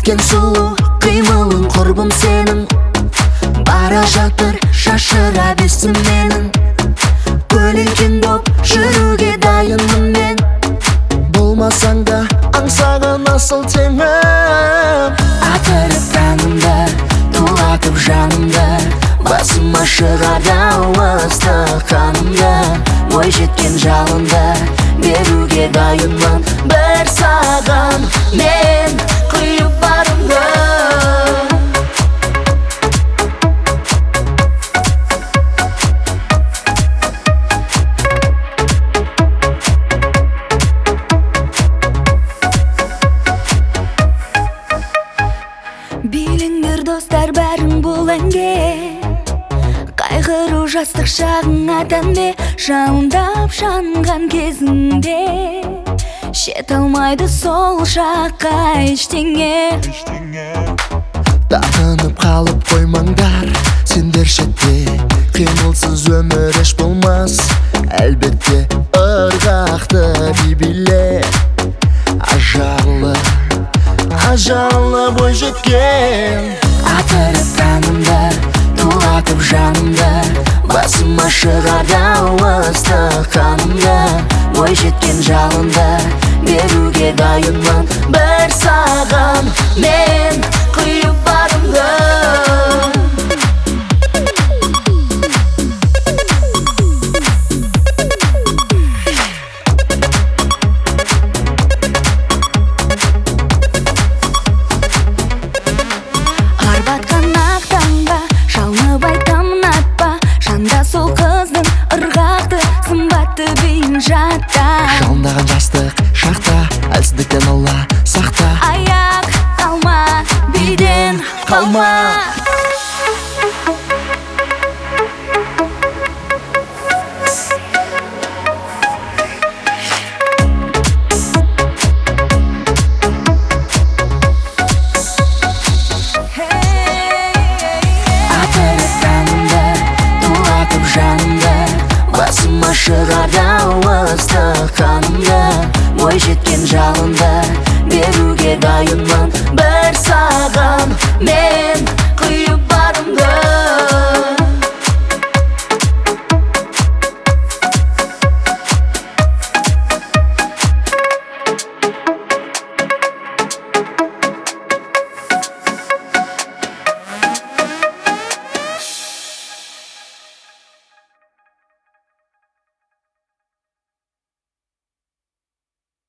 Неткен сұлу қимылың құрбым сенің, бара жатыр шашыра бесім менің. Көлеңкен боп жүруге дайынмын мен, болмасаң да аңсаған асыл теңім. Атырып таңымды, тулатып жанымды, басыма шығарда ыстық қанымды. Ой жеткен жалынды беруге дайынмын бір саған мен құйып барымды. Биліңдер достар бәрің бұл әнге, қайғыру жастық шағыңа тәнде, жалындап жанған кезіңде шет алмайды сол шаққа ештеңе. Тағынып қалып қоймаңдар сендер шетте, қимылсыз өмір еш болмас. Әлбетте ырғақты би-биле, ажарлы бой жеткен. Атырып таңымды, тулатып жанымды, басыма шығарда ыстық қанымды. Ой жеткен жалынды беруге дайынмын бір саған мен құйып барымды. Арбатқан ақ таңба жалынып айтамын атпа, жанда сол қыздың ырғақты сымбатты биін жатта. Жалындаған жастық шақта, әлсіздіктен алла сақта. Аяқ қалма, биден қалма. Басыма шығарда ыстық қанымды, ой жеткен жалынды беруге дайынмын бір саған мен құйып барымды.